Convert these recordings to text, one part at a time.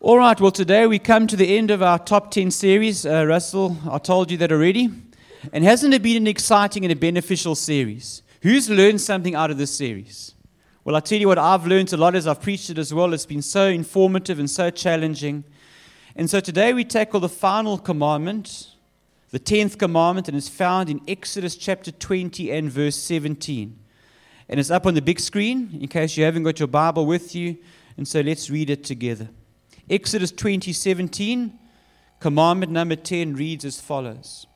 All right, well, today we come to the end of our Top 10 series. Russell, I told you that already. And hasn't it been an exciting and a beneficial series? Who's learned something out of this series? Well, I'll tell you what, I've learned a lot as I've preached it as well. It's been so informative and so challenging. And so today we tackle the final commandment, the 10th commandment, and it's found in Exodus chapter 20 and verse 17. And it's up on the big screen in case you haven't got your Bible with you. And so let's read it together. Exodus 20:17, commandment number 10 reads as follows.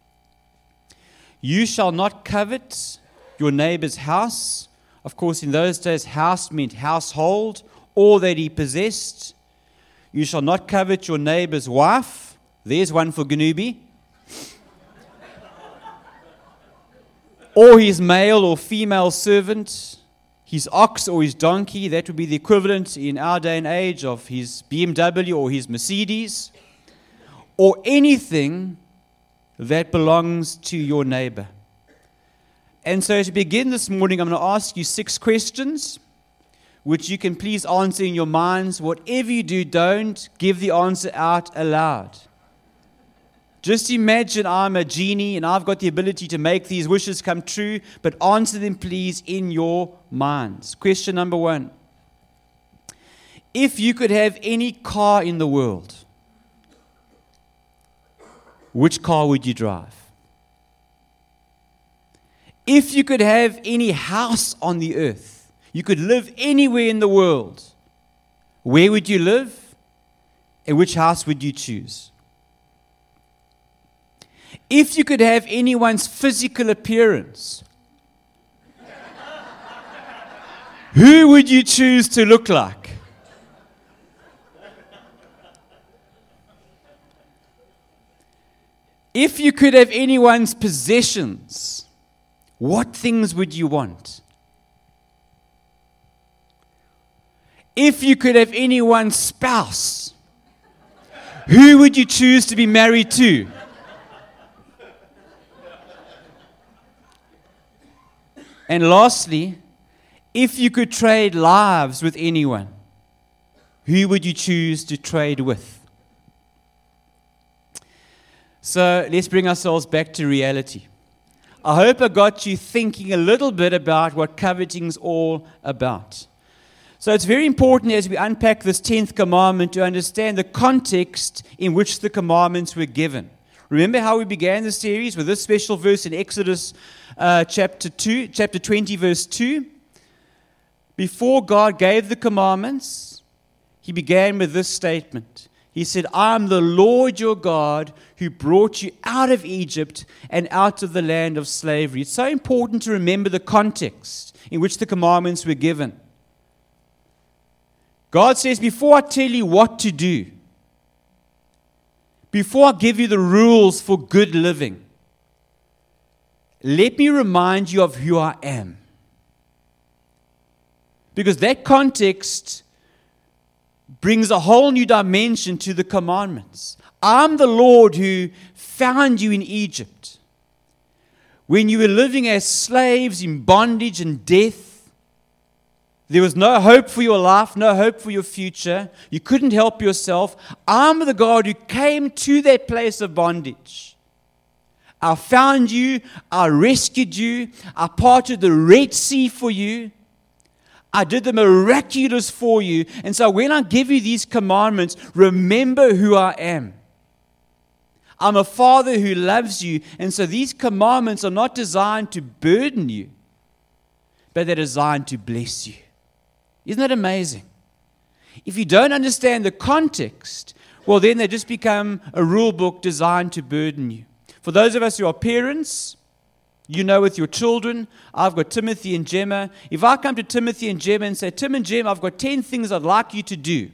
You shall not covet your neighbor's house. Of course, in those days, house meant household, all that he possessed. You shall not covet your neighbor's wife. There's one for Ganubi. Or his male or female servant, his ox or his donkey. That would be the equivalent in our day and age of his BMW or his Mercedes. Or anything that belongs to your neighbor. And so to begin this morning, I'm going to ask you 6 questions, which you can please answer in your minds. Whatever you do, don't give the answer out aloud. Just imagine I'm a genie and I've got the ability to make these wishes come true, but answer them please in your minds. Question number 1. If you could have any car in the world, which car would you drive? If you could have any house on the earth, you could live anywhere in the world, where would you live and which house would you choose? If you could have anyone's physical appearance, who would you choose to look like? If you could have anyone's possessions, what things would you want? If you could have anyone's spouse, who would you choose to be married to? And lastly, if you could trade lives with anyone, who would you choose to trade with? So let's bring ourselves back to reality. I hope I got you thinking a little bit about what coveting's all about. So it's very important as we unpack this 10th commandment to understand the context in which the commandments were given. Remember how we began the series with this special verse in Exodus chapter 20, verse 2? Before God gave the commandments, He began with this statement. He said, I am the Lord your God who brought you out of Egypt and out of the land of slavery. It's so important to remember the context in which the commandments were given. God says, before I tell you what to do, before I give you the rules for good living, let me remind you of who I am. Because that context brings a whole new dimension to the commandments. I'm the Lord who found you in Egypt. When you were living as slaves in bondage and death, there was no hope for your life, no hope for your future. You couldn't help yourself. I'm the God who came to that place of bondage. I found you, I rescued you, I parted the Red Sea for you. I did the miraculous for you. And so when I give you these commandments, remember who I am. I'm a Father who loves you. And so these commandments are not designed to burden you, but they're designed to bless you. Isn't that amazing? If you don't understand the context, well, then they just become a rule book designed to burden you. For those of us who are parents, you know with your children, I've got Timothy and Gemma. If I come to Timothy and Gemma and say, Tim and Gemma, I've got 10 things I'd like you to do.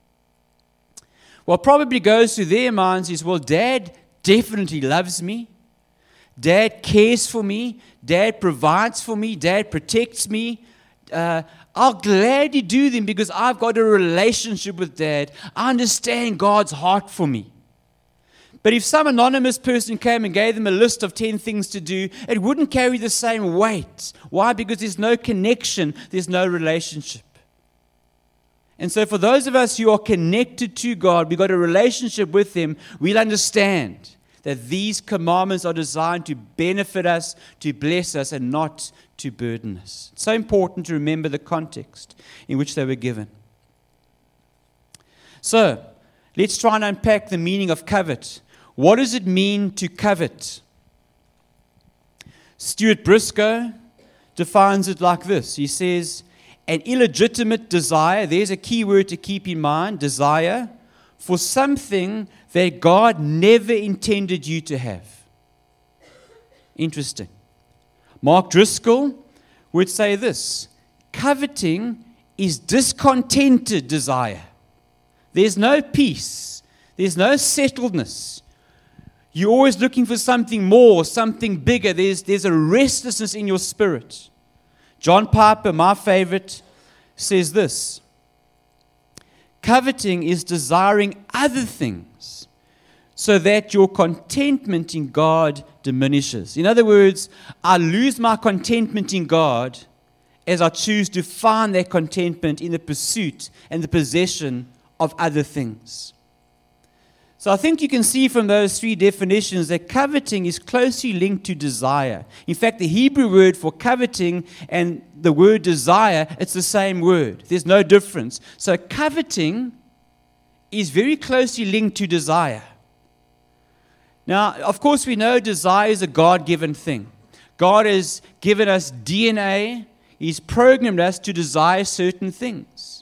What probably goes through their minds is, well, Dad definitely loves me. Dad cares for me. Dad provides for me. Dad protects me. I'll gladly do them because I've got a relationship with Dad. I understand God's heart for me. But if some anonymous person came and gave them a list of 10 things to do, it wouldn't carry the same weight. Why? Because there's no connection, there's no relationship. And so for those of us who are connected to God, we've got a relationship with Him, we'll understand that these commandments are designed to benefit us, to bless us, and not to burden us. It's so important to remember the context in which they were given. So, let's try and unpack the meaning of covet. What does it mean to covet? Stuart Briscoe defines it like this. He says, an illegitimate desire, there's a key word to keep in mind, desire, for something that God never intended you to have. Interesting. Mark Driscoll would say this, coveting is discontented desire. There's no peace. There's no settledness. You're always looking for something more, something bigger. There's a restlessness in your spirit. John Piper, my favorite, says this. Coveting is desiring other things so that your contentment in God diminishes. In other words, I lose my contentment in God as I choose to find that contentment in the pursuit and the possession of other things. So I think you can see from those three definitions that coveting is closely linked to desire. In fact, the Hebrew word for coveting and the word desire, it's the same word. There's no difference. So coveting is very closely linked to desire. Now, of course, we know desire is a God-given thing. God has given us DNA. He's programmed us to desire certain things.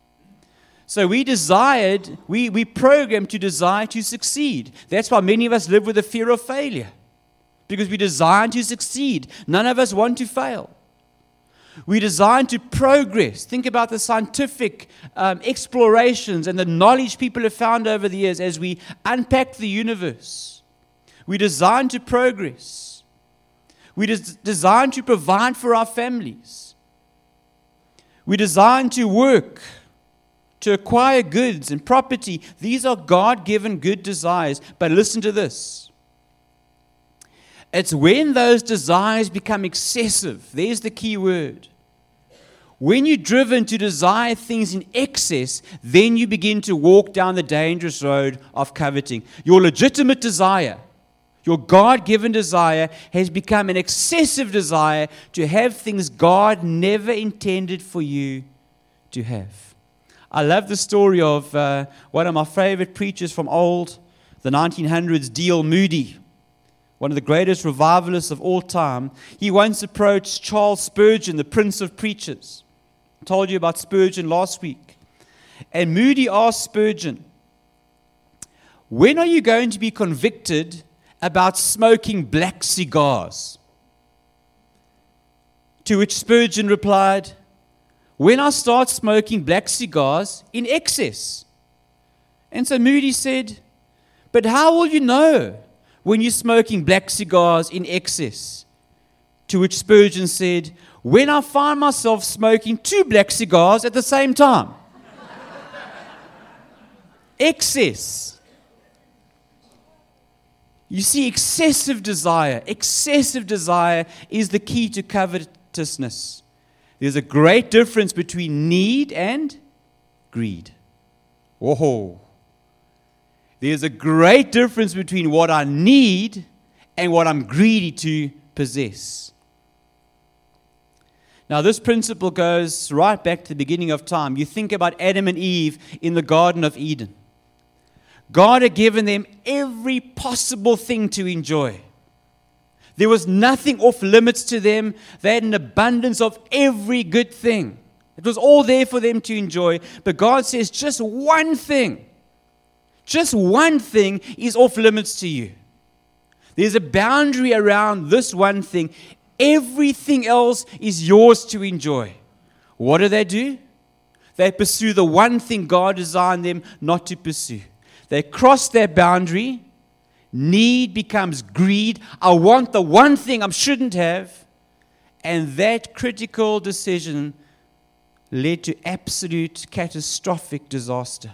So we programmed to desire to succeed. That's why many of us live with a fear of failure. Because we desire to succeed. None of us want to fail. We desire to progress. Think about the scientific explorations and the knowledge people have found over the years as we unpack the universe. We desire to progress. We desire to provide for our families. We desire to work, to acquire goods and property. These are God-given good desires. But listen to this. It's when those desires become excessive. There's the key word. When you're driven to desire things in excess, then you begin to walk down the dangerous road of coveting. Your legitimate desire, your God-given desire, has become an excessive desire to have things God never intended for you to have. I love the story of one of my favorite preachers from the 1900s, D.L. Moody, one of the greatest revivalists of all time. He once approached Charles Spurgeon, the Prince of Preachers. I told you about Spurgeon last week. And Moody asked Spurgeon, when are you going to be convicted about smoking black cigars? To which Spurgeon replied, when I start smoking black cigars in excess. And so Moody said, but how will you know when you're smoking black cigars in excess? To which Spurgeon said, when I find myself smoking 2 black cigars at the same time. Excess. You see, excessive desire is the key to covetousness. There's a great difference between need and greed. Whoa. There's a great difference between what I need and what I'm greedy to possess. Now, this principle goes right back to the beginning of time. You think about Adam and Eve in the Garden of Eden. God had given them every possible thing to enjoy. There was nothing off limits to them. They had an abundance of every good thing. It was all there for them to enjoy. But God says just one thing is off limits to you. There's a boundary around this one thing. Everything else is yours to enjoy. What do? They pursue the one thing God designed them not to pursue. They cross that boundary. Need becomes greed. I want the one thing I shouldn't have. And that critical decision led to absolute catastrophic disaster.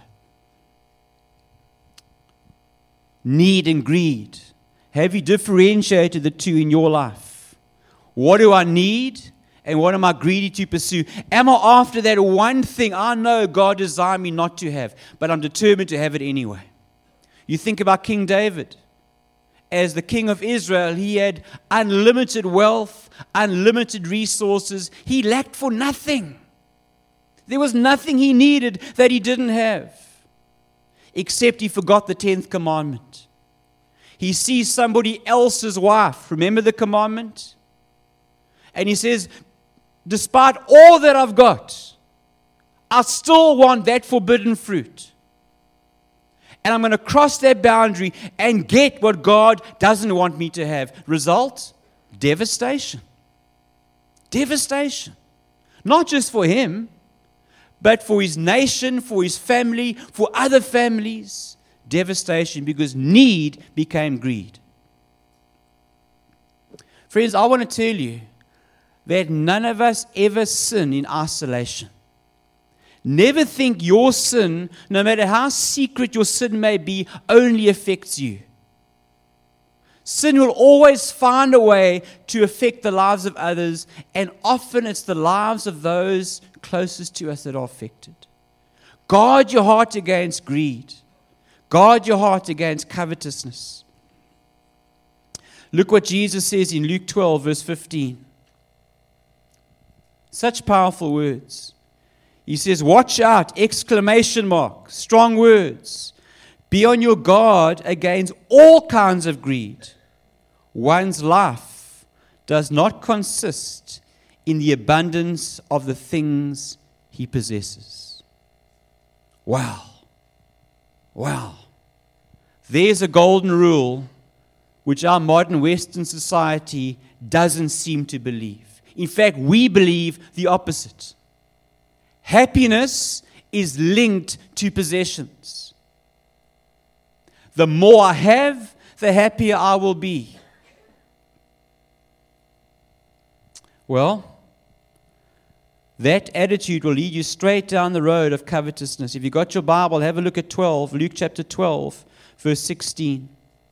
Need and greed. Have you differentiated the two in your life? What do I need And what am I greedy to pursue? Am I after that one thing I know God designed me not to have, but I'm determined to have it anyway? You think about King David. As the king of Israel, he had unlimited wealth, unlimited resources. He lacked for nothing. There was nothing he needed that he didn't have, except he forgot the 10th commandment. He sees somebody else's wife. Remember the commandment? And he says, despite all that I've got, I still want that forbidden fruit. And I'm going to cross that boundary and get what God doesn't want me to have. Result? Devastation. Devastation. Not just for him, but for his nation, for his family, for other families. Devastation, because need became greed. Friends, I want to tell you that none of us ever sin in isolation. Never think your sin, no matter how secret your sin may be, only affects you. Sin will always find a way to affect the lives of others, and often it's the lives of those closest to us that are affected. Guard your heart against greed. Guard your heart against covetousness. Look what Jesus says in Luke 12, verse 15. Such powerful words. He says, watch out, exclamation mark, strong words. Be on your guard against all kinds of greed. One's life does not consist in the abundance of the things he possesses. Wow. Wow. There's a golden rule which our modern Western society doesn't seem to believe. In fact, we believe the opposite. Happiness is linked to possessions. The more I have, the happier I will be. Well, that attitude will lead you straight down the road of covetousness. If you got your Bible, have a look at Luke chapter 12, verse 16.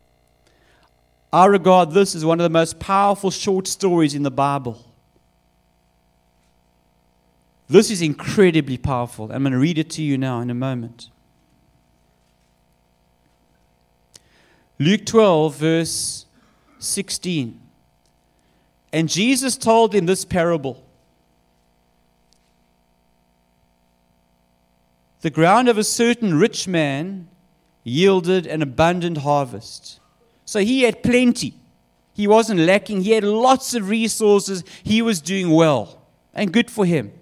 I regard this as one of the most powerful short stories in the Bible. This is incredibly powerful. I'm going to read it to you now in a moment. Luke 12, verse 16. And Jesus told them this parable. The ground of a certain rich man yielded an abundant harvest. So he had plenty. He wasn't lacking. He had lots of resources. He was doing well. And good for him.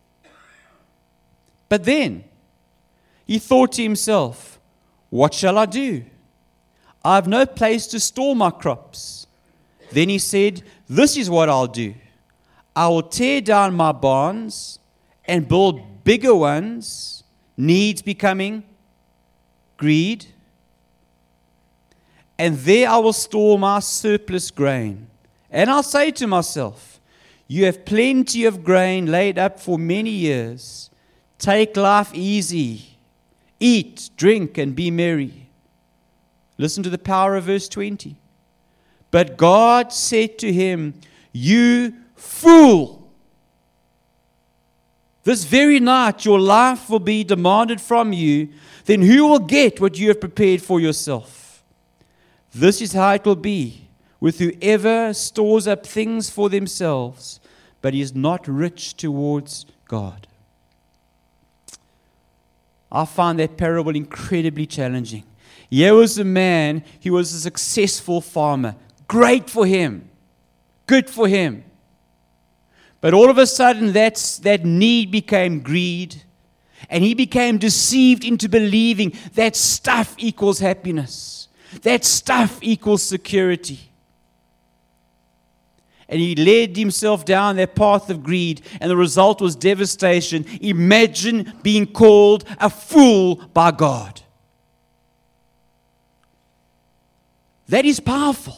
But then he thought to himself, what shall I do? I have no place to store my crops. Then he said, this is what I'll do. I will tear down my barns and build bigger ones, needs becoming greed. And there I will store my surplus grain. And I'll say to myself, you have plenty of grain laid up for many years. Take life easy. Eat, drink, and be merry. Listen to the power of verse 20. But God said to him, you fool. This very night your life will be demanded from you. Then who will get what you have prepared for yourself? This is how it will be with whoever stores up things for themselves, but is not rich towards God. I find that parable incredibly challenging. Here was a man who was a successful farmer. Great for him. Good for him. But all of a sudden that need became greed. And he became deceived into believing that stuff equals happiness. That stuff equals security. And he led himself down that path of greed, and the result was devastation. Imagine being called a fool by God. That is powerful.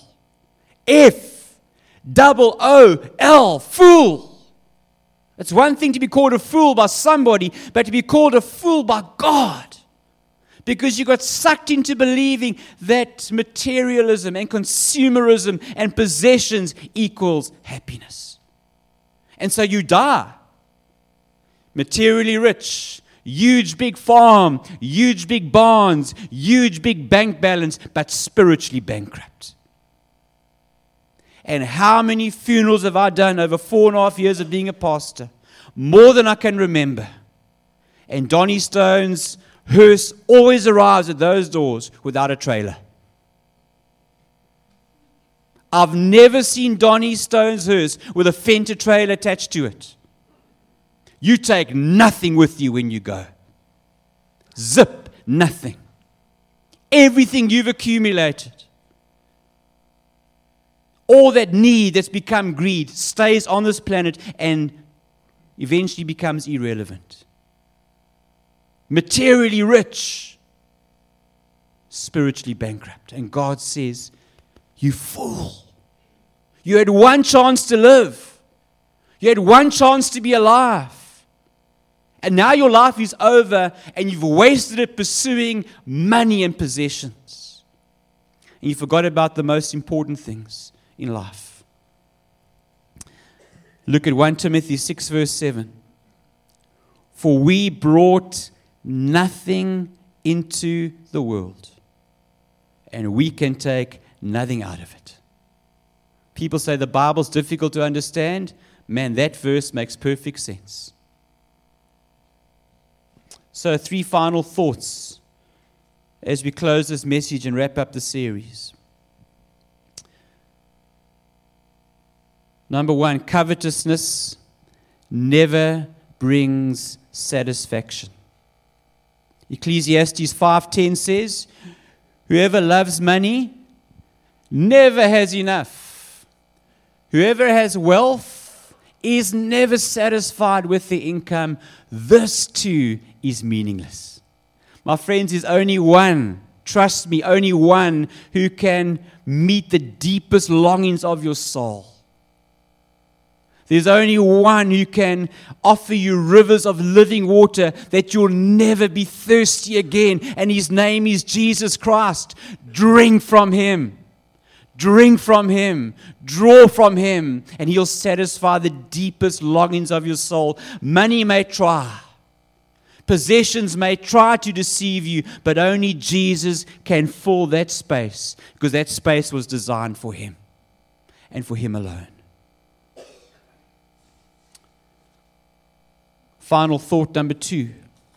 F-O-O-L, fool. It's one thing to be called a fool by somebody, but to be called a fool by God. Because you got sucked into believing that materialism and consumerism and possessions equals happiness. And so you die. Materially rich, huge big farm, huge big barns, huge big bank balance, but spiritually bankrupt. And how many funerals have I done over 4.5 years of being a pastor? More than I can remember. And Donnie Stone's hearse always arrives at those doors without a trailer. I've never seen Donnie Stone's hearse with a Fender trailer attached to it. You take nothing with you when you go. Zip, nothing. Everything you've accumulated, all that need that's become greed, stays on this planet and eventually becomes irrelevant. Materially rich, spiritually bankrupt. And God says, you fool. You had one chance to live. You had one chance to be alive. And now your life is over and you've wasted it pursuing money and possessions. And you forgot about the most important things in life. Look at 1 Timothy 6 verse 7. For we brought nothing into the world, and we can take nothing out of it. People say the Bible's difficult to understand. Man, that verse makes perfect sense. So 3 final thoughts as we close this message and wrap up the series. Number 1, covetousness never brings satisfaction. Ecclesiastes 5:10 says, whoever loves money never has enough. Whoever has wealth is never satisfied with the income. This too is meaningless. My friends, there's only one, trust me, only one who can meet the deepest longings of your soul. There's only one who can offer you rivers of living water that you'll never be thirsty again. And his name is Jesus Christ. Drink from him. Drink from him. Draw from him. And he'll satisfy the deepest longings of your soul. Money may try. Possessions may try to deceive you. But only Jesus can fill that space. Because that space was designed for him. And for him alone. Final thought number 2.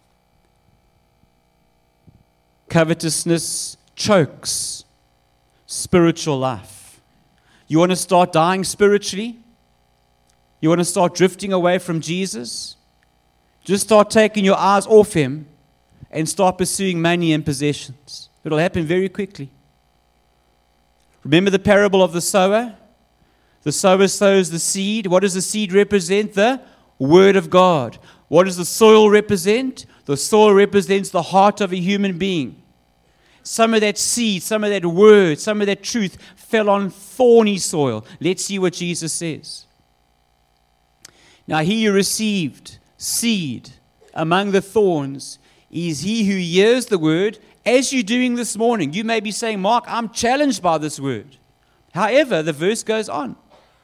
Covetousness chokes spiritual life. You want to start dying spiritually? You want to start drifting away from Jesus? Just start taking your eyes off him and start pursuing money and possessions. It'll happen very quickly. Remember the parable of the sower? The sower sows the seed. What does the seed represent? The Word of God. What does the soil represent? The soil represents the heart of a human being. Some of that seed, some of that word, some of that truth fell on thorny soil. Let's see what Jesus says. Now he who received seed among the thorns is he who hears the word, as you're doing this morning. You may be saying, Mark, I'm challenged by this word. However, the verse goes on.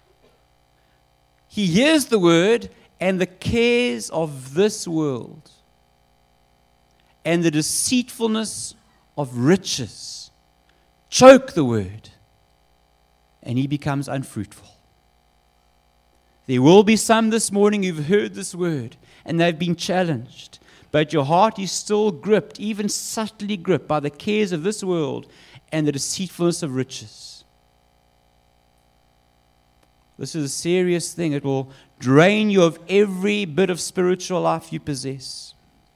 He hears the word, and the cares of this world and the deceitfulness of riches choke the word, and he becomes unfruitful. There will be some this morning who've heard this word and they've been challenged, but your heart is still gripped, even subtly gripped, by the cares of this world and the deceitfulness of riches. This is a serious thing. It will drain you of every bit of spiritual life you possess.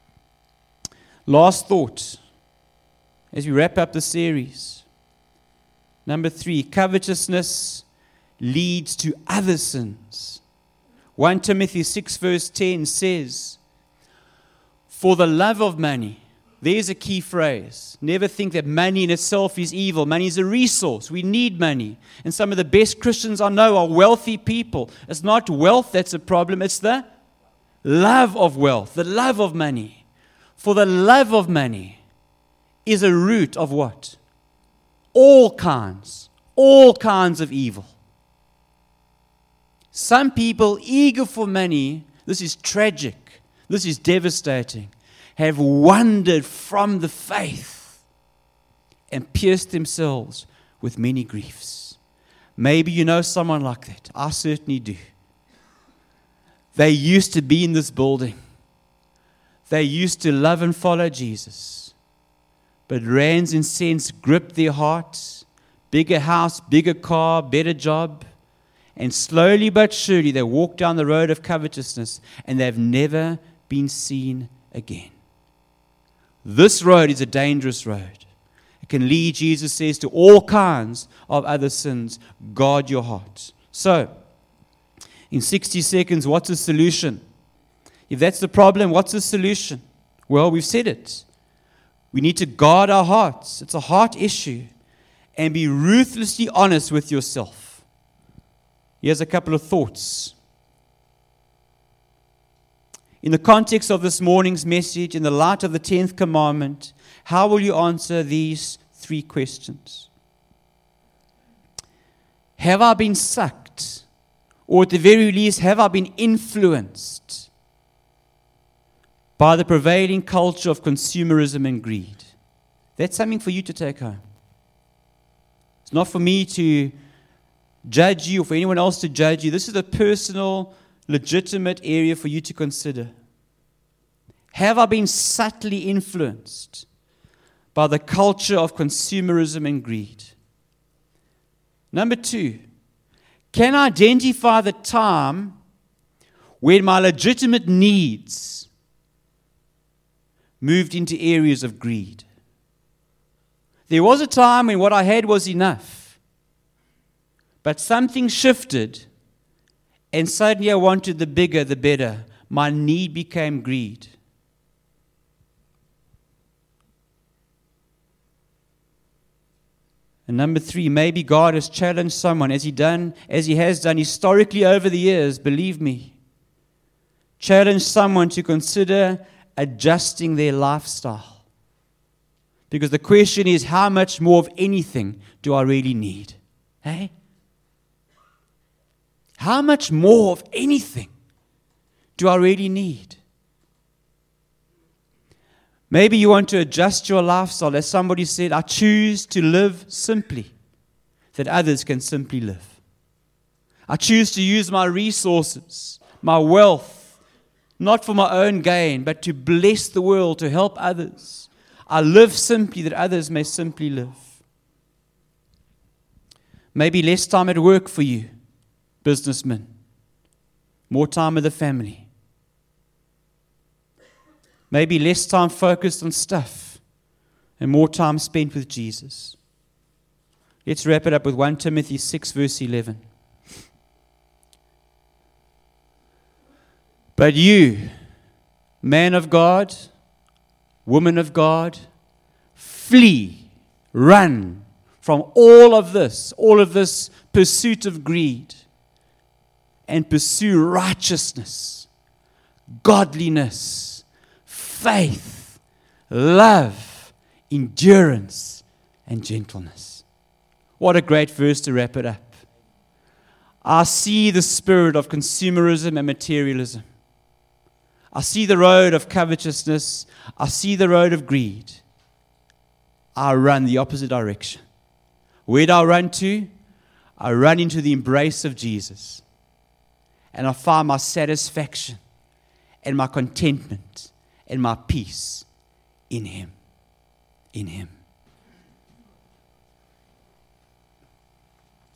Last thought, as we wrap up the series. Number 3, covetousness leads to other sins. 1 Timothy 6 verse 10 says, for the love of money. There's a key phrase. Never think that money in itself is evil. Money is a resource. We need money. And some of the best Christians I know are wealthy people. It's not wealth that's a problem. It's the love of wealth, the love of money. For the love of money is a root of what? All kinds of evil. Some people eager for money, this is tragic, this is devastating, have wandered from the faith and pierced themselves with many griefs. Maybe you know someone like that. I certainly do. They used to be in this building. They used to love and follow Jesus. But rands and cents gripped their hearts. Bigger house, bigger car, better job. And slowly but surely they walk down the road of covetousness and they've never been seen again. This road is a dangerous road. It can lead, Jesus says, to all kinds of other sins. Guard your heart. So, in 60 seconds, what's the solution? If that's the problem, what's the solution? Well, we've said it. We need to guard our hearts. It's a heart issue. And be ruthlessly honest with yourself. Here's a couple of thoughts. In the context of this morning's message, in the light of the 10th commandment, how will you answer these 3 questions? Have I been sucked? Or at the very least, have I been influenced by the prevailing culture of consumerism and greed? That's something for you to take home. It's not for me to judge you or for anyone else to judge you. This is a personal, legitimate area for you to consider. Have I been subtly influenced by the culture of consumerism and greed? Number 2, can I identify the time when my legitimate needs moved into areas of greed? There was a time when what I had was enough, but something shifted, and suddenly I wanted the bigger, the better. My need became greed. And number 3, maybe God has challenged someone, as He has done historically over the years, believe me. Challenged someone to consider adjusting their lifestyle. Because the question is, how much more of anything do I really need? Hey? How much more of anything do I really need? Maybe you want to adjust your lifestyle. As somebody said, I choose to live simply, that others can simply live. I choose to use my resources, my wealth, not for my own gain, but to bless the world, to help others. I live simply that others may simply live. Maybe less time at work for you, businessman. More time with the family. Maybe less time focused on stuff and more time spent with Jesus. Let's wrap it up with 1 Timothy 6 verse 11. But you, man of God, woman of God, flee, run from all of this pursuit of greed, and pursue righteousness, godliness, faith, love, endurance, and gentleness. What a great verse to wrap it up. I see the spirit of consumerism and materialism. I see the road of covetousness. I see the road of greed. I run the opposite direction. Where do I run to? I run into the embrace of Jesus. And I find my satisfaction and my contentment and my peace in Him. In Him.